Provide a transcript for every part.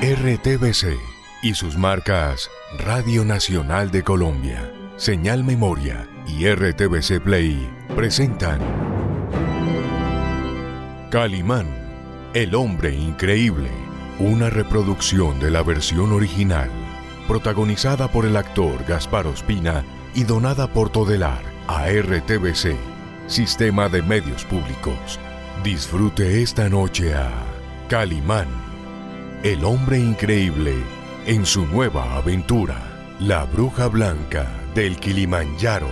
RTBC y sus marcas Radio Nacional de Colombia, Señal Memoria y RTBC Play presentan Calimán, el hombre increíble, una reproducción de la versión original, protagonizada por el actor Gaspar Ospina y donada por Todelar a RTBC, Sistema de Medios Públicos. Disfrute esta noche a Calimán, el hombre increíble, en su nueva aventura, La Bruja Blanca del Kilimanjaro.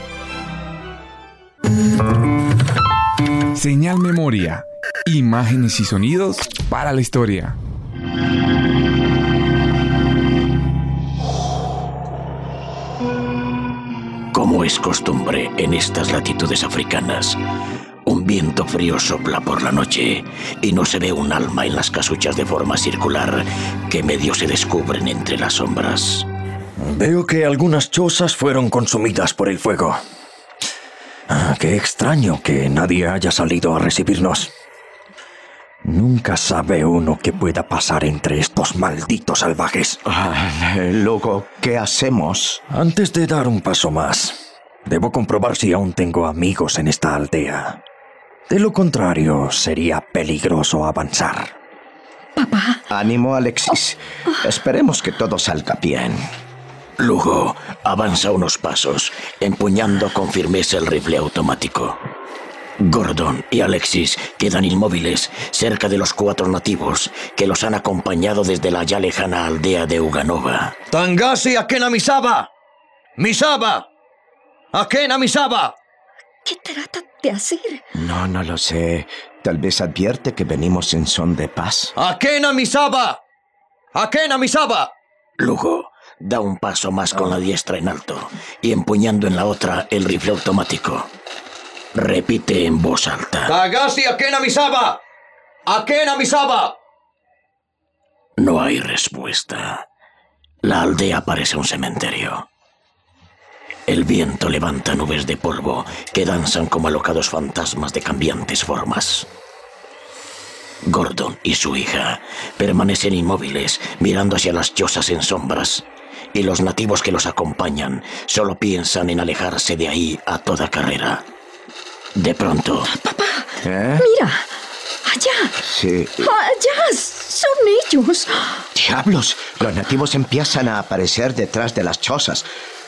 Señal Memoria, imágenes y sonidos para la historia. Como es costumbre en estas latitudes africanas, un viento frío sopla por la noche y no se ve un alma en las casuchas de forma circular que medio se descubren entre las sombras. Veo que algunas chozas fueron consumidas por el fuego. Qué extraño que nadie haya salido a recibirnos. Nunca sabe uno qué pueda pasar entre estos malditos salvajes. Luego, ¿qué hacemos? Antes de dar un paso más, debo comprobar si aún tengo amigos en esta aldea. De lo contrario, sería peligroso avanzar. Papá. Ánimo, Alexis. Esperemos que todo salga bien. Lugo avanza unos pasos, empuñando con firmeza el rifle automático. Gordon y Alexis quedan inmóviles cerca de los 4 nativos que los han acompañado desde la ya lejana aldea de Uganova. ¡Tangasi Akena Misaba! ¡Misaba! ¡Akena Misaba! ¿Qué trata de hacer? No lo sé. Tal vez advierte que venimos en son de paz. ¡Akena Misaba! ¡Akena Misaba! Lugo da un paso más con la diestra en alto y empuñando en la otra el rifle automático. Repite en voz alta. ¡Tagasi Akena Misaba! ¡Akena Misaba! No hay respuesta. La aldea parece un cementerio. El viento levanta nubes de polvo que danzan como alocados fantasmas de cambiantes formas. Gordon y su hija permanecen inmóviles mirando hacia las chozas en sombras, y los nativos que los acompañan solo piensan en alejarse de ahí a toda carrera. De pronto... Papá, ¿Eh? mira, allá. Sí. Allá, son ellos. ¡Diablos! Los nativos empiezan a aparecer detrás de las chozas.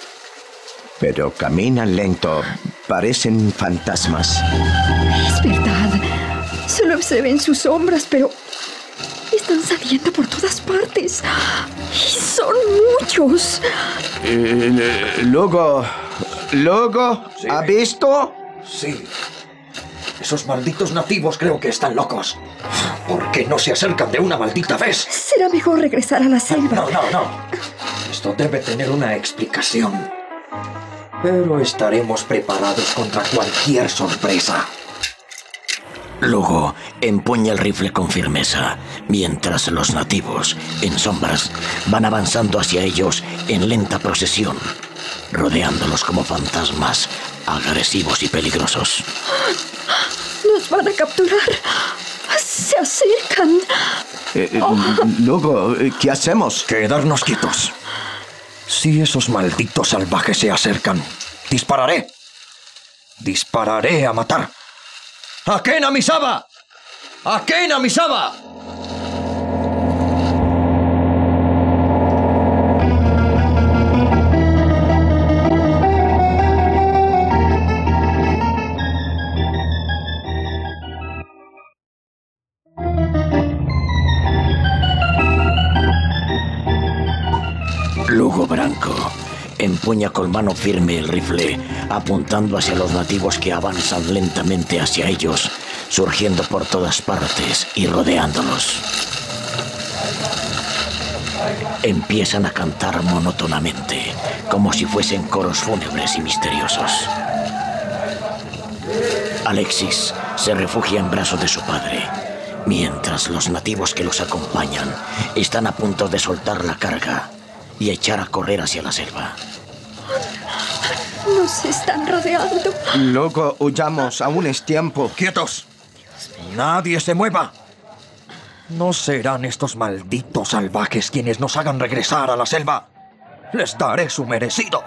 Pero caminan lento. Parecen fantasmas. Es verdad. Solo se ven sus sombras, pero están saliendo por todas partes. Y son muchos. Luego, Sí. ¿ha visto? Sí. Esos malditos nativos creo que están locos. ¿Por qué no se acercan de una maldita vez? Será mejor regresar a la selva. No. Esto debe tener una explicación. Pero estaremos preparados contra cualquier sorpresa. Lugo empuña el rifle con firmeza, mientras los nativos, en sombras, van avanzando hacia ellos en lenta procesión, rodeándolos como fantasmas agresivos y peligrosos. Nos van a capturar. Se acercan. Luego, ¿qué hacemos? Quedarnos quietos. Si esos malditos salvajes se acercan, dispararé. Dispararé a matar. ¡Akena Misaba! ¡Akena Misaba! Lugo Branco empuña con mano firme el rifle, apuntando hacia los nativos que avanzan lentamente hacia ellos, surgiendo por todas partes y rodeándolos. Empiezan a cantar monótonamente, como si fuesen coros fúnebres y misteriosos. Alexis se refugia en brazos de su padre, mientras los nativos que los acompañan están a punto de soltar la carga y echar a correr hacia la selva. Nos están rodeando. Luego huyamos, aún es tiempo. ¡Quietos! ¡Nadie se mueva! No serán estos malditos salvajes quienes nos hagan regresar a la selva. Les daré su merecido.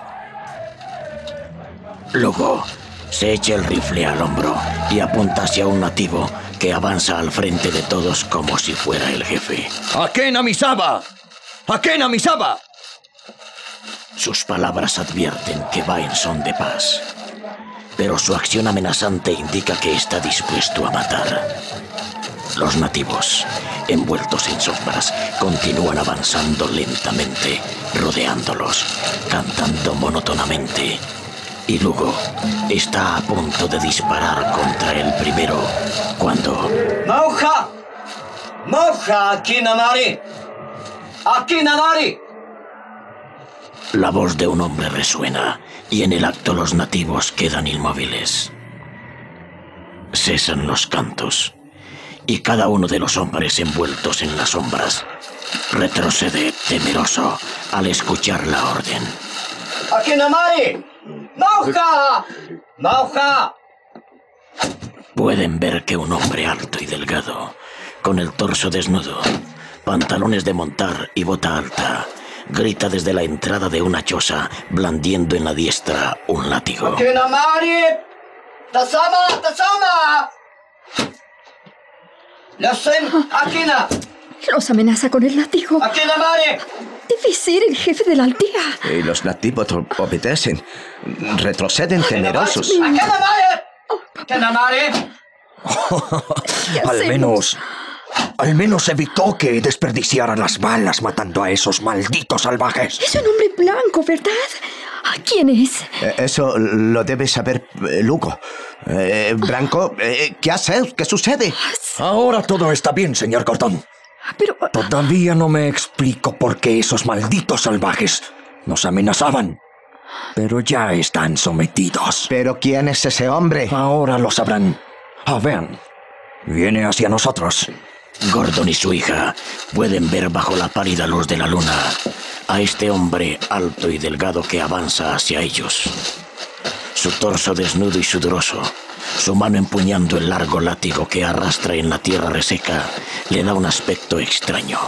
Luego se echa el rifle al hombro y apunta hacia un nativo que avanza al frente de todos como si fuera el jefe. ¡Akena Misaba! ¡Akena Misaba! Sus palabras advierten que va en son de paz, pero su acción amenazante indica que está dispuesto a matar. Los nativos, envueltos en sombras, continúan avanzando lentamente, rodeándolos, cantando monótonamente. Y Lugo está a punto de disparar contra el primero cuando... ¡Mauja! ¡Mauja! ¡Akinamari! ¡Akinamari! La voz de un hombre resuena y en el acto los nativos quedan inmóviles. Cesan los cantos y cada uno de los hombres envueltos en las sombras retrocede temeroso al escuchar la orden. ¡Akinamari! ¡Mauja! ¡Mauja! Pueden ver que un hombre alto y delgado, con el torso desnudo, pantalones de montar y bota alta, grita desde la entrada de una choza, blandiendo en la diestra un látigo. ¡Akinamari! ¡Tasama! ¡Tasama! ¡Akina! Los amenaza con el látigo. ¡Akinamari! Debe ser el jefe de la aldea. Y los nativos obedecen. Retroceden temerosos. ¡Akinamari! Al menos evitó que desperdiciaran las balas matando a esos malditos salvajes. Es un hombre blanco, ¿verdad? ¿Quién es? Eso lo debe saber Lugo. Branco, ¿qué haces? ¿Qué sucede? Ahora todo está bien, señor Gordon. Pero... Todavía no me explico por qué esos malditos salvajes nos amenazaban. Pero ya están sometidos. ¿Pero quién es ese hombre? Ahora lo sabrán. Vean, viene hacia nosotros. Gordon y su hija pueden ver bajo la pálida luz de la luna a este hombre alto y delgado que avanza hacia ellos. Su torso desnudo y sudoroso, su mano empuñando el largo látigo que arrastra en la tierra reseca, le da un aspecto extraño.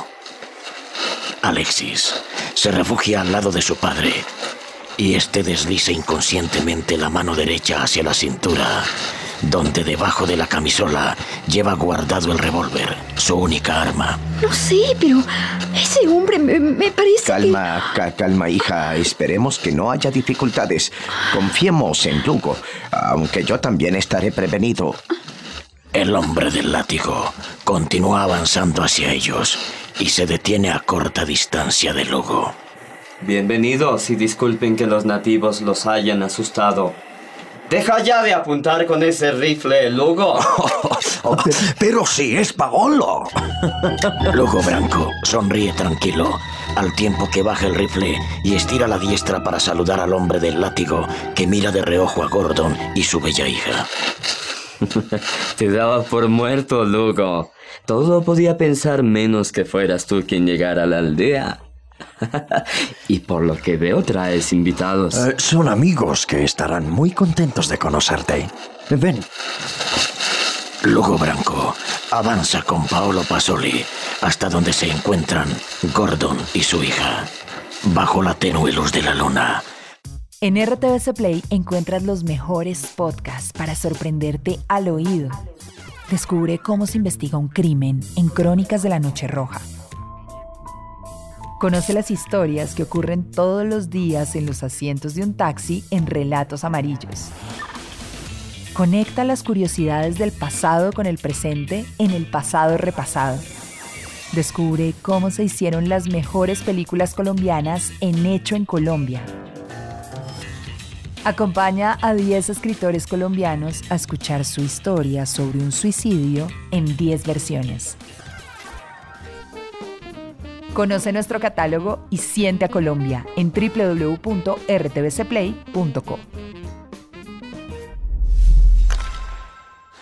Alexis se refugia al lado de su padre y este desliza inconscientemente la mano derecha hacia la cintura, donde debajo de la camisola lleva guardado el revólver, su única arma. No sé, pero ese hombre me parece Calma, hija. Esperemos que no haya dificultades. Confiemos en Lugo, aunque yo también estaré prevenido. El hombre del látigo continúa avanzando hacia ellos y se detiene a corta distancia de Lugo. Bienvenidos y disculpen que los nativos los hayan asustado. Deja ya de apuntar con ese rifle, Lugo. Pero si es Paolo. Lugo Branco sonríe tranquilo, al tiempo que baja el rifle y estira la diestra para saludar al hombre del látigo que mira de reojo a Gordon y su bella hija. Te daba por muerto, Lugo. Todo podía pensar menos que fueras tú quien llegara a la aldea. Y por lo que veo traes invitados. Son amigos que estarán muy contentos de conocerte. Ven. Lugo Branco avanza con Paolo Pasoli hasta donde se encuentran Gordon y su hija, bajo la tenue luz de la luna. En RTVC Play encuentras los mejores podcasts para sorprenderte al oído. Descubre cómo se investiga un crimen en Crónicas de la Noche Roja. Conoce las historias que ocurren todos los días en los asientos de un taxi en Relatos Amarillos. Conecta las curiosidades del pasado con el presente en El Pasado Repasado. Descubre cómo se hicieron las mejores películas colombianas en Hecho en Colombia. Acompaña a 10 escritores colombianos a escuchar su historia sobre un suicidio en 10 versiones. Conoce nuestro catálogo y siente a Colombia en www.rtvcplay.co.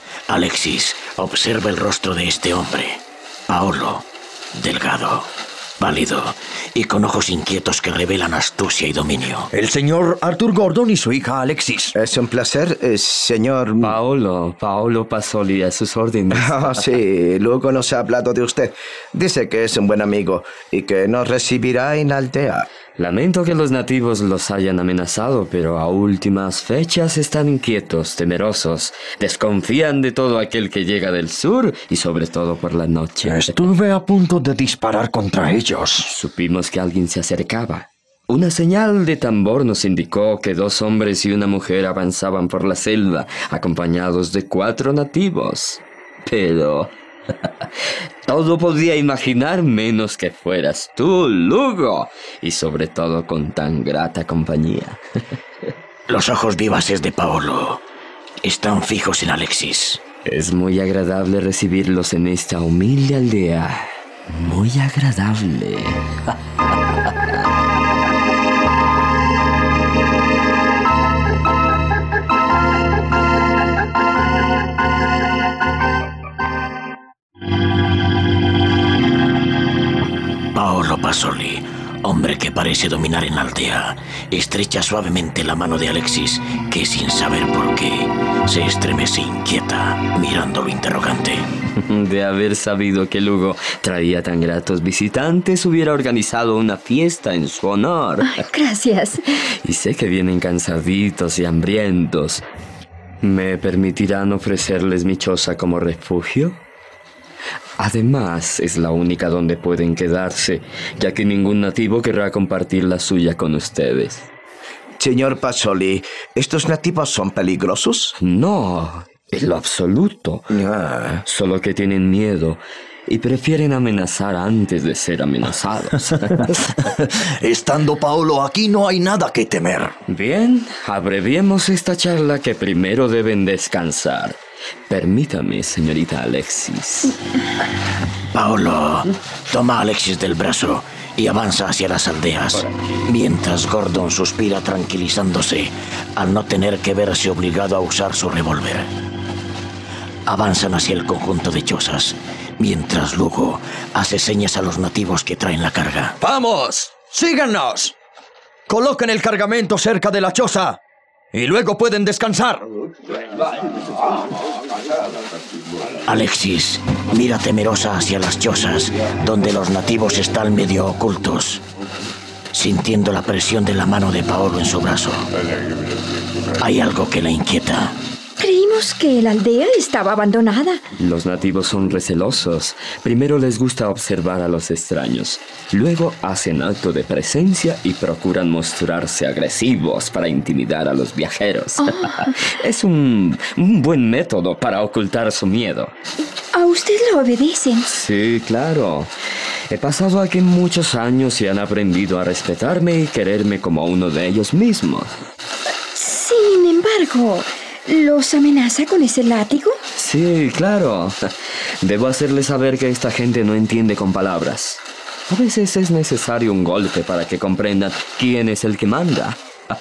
Alexis observa el rostro de este hombre, Paolo, delgado, pálido y con ojos inquietos que revelan astucia y dominio. El señor Arthur Gordon y su hija Alexis. Es un placer, señor... Paolo Pasolli, a sus órdenes. Sí, luego nos ha hablado de usted. Dice que es un buen amigo y que nos recibirá en la aldea. Lamento que los nativos los hayan amenazado, pero a últimas fechas están inquietos, temerosos. Desconfían de todo aquel que llega del sur y sobre todo por la noche. Estuve a punto de disparar contra ellos. Supimos que alguien se acercaba. Una señal de tambor nos indicó que 2 hombres y una mujer avanzaban por la selva, acompañados de 4 nativos. Pero... todo podía imaginar menos que fueras tú, Lugo, y sobre todo con tan grata compañía. Los ojos vivaces de Paolo están fijos en Alexis. Es muy agradable recibirlos en esta humilde aldea. Muy agradable. Paolo Pasolli, hombre que parece dominar en la aldea, estrecha suavemente la mano de Alexis, que sin saber por qué, se estremece inquieta, mirándolo interrogante. De haber sabido que Lugo traía tan gratos visitantes, hubiera organizado una fiesta en su honor. Ay, gracias. Y sé que vienen cansaditos y hambrientos. ¿Me permitirán ofrecerles mi choza como refugio? Además, es la única donde pueden quedarse, ya que ningún nativo querrá compartir la suya con ustedes. Señor Pasolli, ¿estos nativos son peligrosos? No, en lo absoluto. Solo que tienen miedo y prefieren amenazar antes de ser amenazados. Estando Paolo aquí no hay nada que temer. Bien, abreviemos esta charla que primero deben descansar. Permítame, señorita Alexis. Paolo toma a Alexis del brazo y avanza hacia las aldeas, mientras Gordon suspira tranquilizándose al no tener que verse obligado a usar su revólver. Avanzan hacia el conjunto de chozas, mientras Lugo hace señas a los nativos que traen la carga. ¡Vamos! ¡Síganos! Coloquen el cargamento cerca de la choza y luego pueden descansar. Alexis mira temerosa hacia las chozas, donde los nativos están medio ocultos, sintiendo la presión de la mano de Paolo en su brazo. Hay algo que la inquieta. Creímos que la aldea estaba abandonada. Los nativos son recelosos. Primero les gusta observar a los extraños. Luego hacen acto de presencia y procuran mostrarse agresivos para intimidar a los viajeros. Es un buen método para ocultar su miedo. ¿A usted le obedecen? Sí, claro. He pasado aquí muchos años y han aprendido a respetarme y quererme como uno de ellos mismos. Sin embargo, ¿los amenaza con ese látigo? Sí, claro. Debo hacerles saber que esta gente no entiende con palabras. A veces es necesario un golpe para que comprendan quién es el que manda.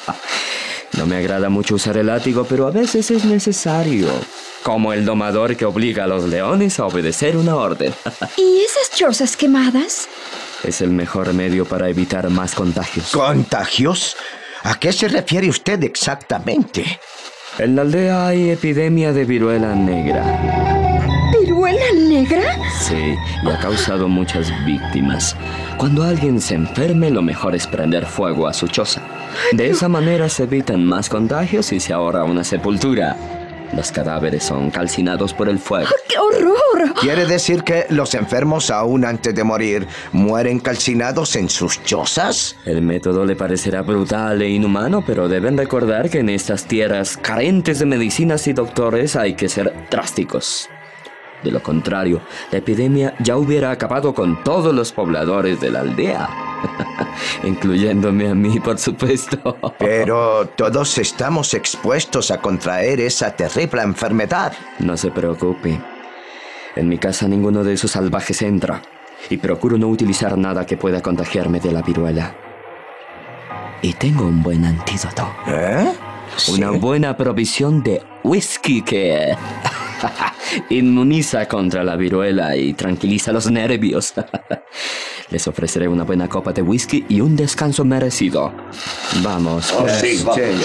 No me agrada mucho usar el látigo, pero a veces es necesario. Como el domador que obliga a los leones a obedecer una orden. ¿Y esas chozas quemadas? Es el mejor medio para evitar más contagios. ¿Contagios? ¿A qué se refiere usted exactamente? En la aldea hay epidemia de viruela negra. ¿Viruela negra? Sí, y ha causado muchas víctimas. Cuando alguien se enferme, lo mejor es prender fuego a su choza. De esa manera se evitan más contagios y se ahorra una sepultura. Los cadáveres son calcinados por el fuego. ¡Qué horror! ¿Quiere decir que los enfermos, aún antes de morir, mueren calcinados en sus chozas? El método le parecerá brutal e inhumano, pero deben recordar que en estas tierras carentes de medicinas y doctores hay que ser drásticos. De lo contrario, la epidemia ya hubiera acabado con todos los pobladores de la aldea. Incluyéndome a mí, por supuesto. Pero todos estamos expuestos a contraer esa terrible enfermedad. No se preocupe. En mi casa ninguno de esos salvajes entra. Y procuro no utilizar nada que pueda contagiarme de la viruela. Y tengo un buen antídoto. ¿Eh? Una buena provisión de whisky que... Inmuniza contra la viruela y tranquiliza los nervios. Les ofreceré una buena copa de whisky y un descanso merecido. Vamos. Sí,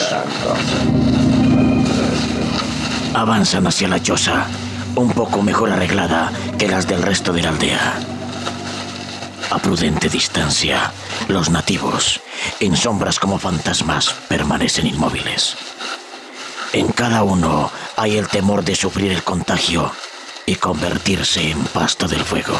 Avanzan hacia la choza, un poco mejor arreglada que las del resto de la aldea. A prudente distancia, los nativos, en sombras como fantasmas, permanecen inmóviles. En cada uno hay el temor de sufrir el contagio y convertirse en pasto del fuego.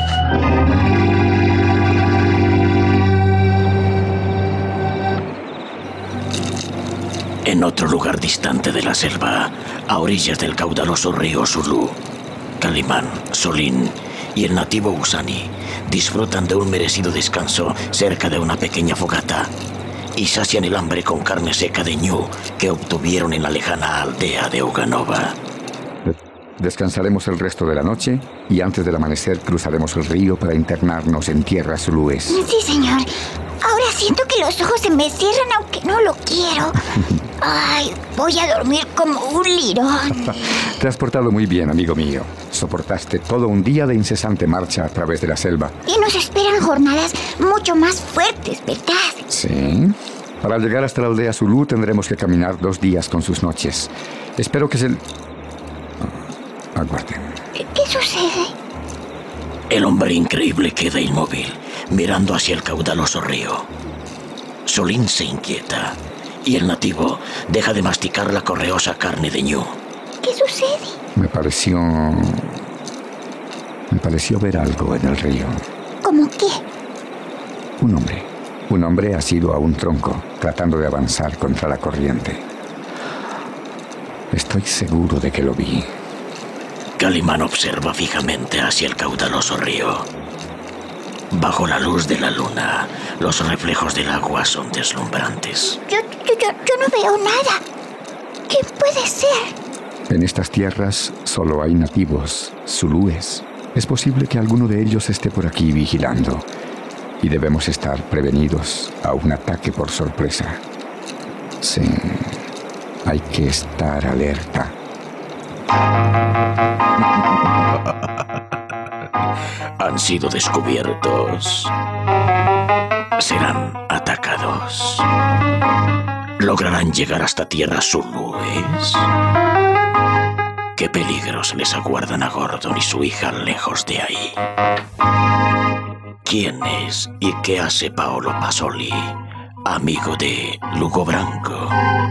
En otro lugar distante de la selva, a orillas del caudaloso río Zulú, Calimán, Solín y el nativo Usani disfrutan de un merecido descanso cerca de una pequeña fogata y sacian el hambre con carne seca de ñu que obtuvieron en la lejana aldea de Uganova. Descansaremos el resto de la noche y antes del amanecer cruzaremos el río para internarnos en tierras zulúes. Sí, señor. Ahora siento que los ojos se me cierran aunque no lo quiero. Ay, voy a dormir como un lirón. Te has portado muy bien, amigo mío. Soportaste todo un día de incesante marcha a través de la selva. Y nos esperan jornadas mucho más fuertes, ¿verdad? Sí. Para llegar hasta la aldea Zulú tendremos que caminar 2 días con sus noches. Espero que se... Aguarden. ¿Qué sucede? El hombre increíble queda inmóvil, mirando hacia el caudaloso río. Solín se inquieta y el nativo deja de masticar la correosa carne de ñu. ¿Qué sucede? Me pareció ver algo en el río. ¿Cómo qué? Un hombre asido a un tronco, tratando de avanzar contra la corriente. Estoy seguro de que lo vi. Calimán observa fijamente hacia el caudaloso río. Bajo la luz de la luna, los reflejos del agua son deslumbrantes. Yo no veo nada. ¿Qué puede ser? En estas tierras solo hay nativos, zulúes. Es posible que alguno de ellos esté por aquí vigilando. Y debemos estar prevenidos a un ataque por sorpresa. Sí, hay que estar alerta. Han sido descubiertos. Serán atacados. ¿Lograrán llegar hasta tierras zulúes? ¿Qué peligros les aguardan a Gordon y su hija lejos de ahí? ¿Quién es y qué hace Paolo Pasoli, amigo de Lugo Branco?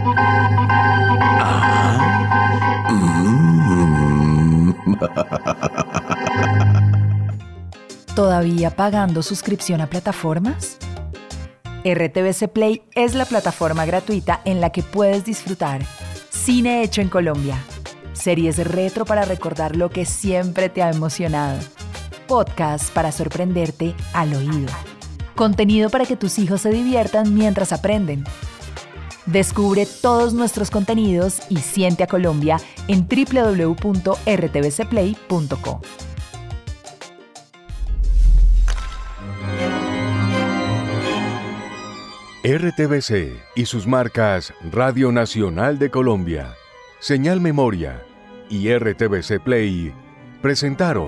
¿Todavía pagando suscripción a plataformas? RTVC Play es la plataforma gratuita en la que puedes disfrutar cine hecho en Colombia, series retro para recordar lo que siempre te ha emocionado, podcasts para sorprenderte al oído, contenido para que tus hijos se diviertan mientras aprenden. Descubre todos nuestros contenidos y siente a Colombia en www.rtvcplay.co. RTVC y sus marcas Radio Nacional de Colombia, Señal Memoria y RTVC Play presentaron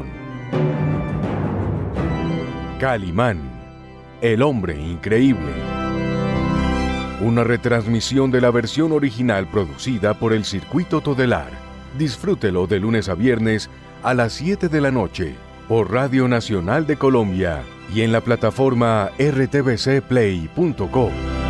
Calimán, el hombre increíble. Una retransmisión de la versión original producida por el Circuito Todelar. Disfrútelo de lunes a viernes a las 7 de la noche por Radio Nacional de Colombia y en la plataforma rtvcplay.co.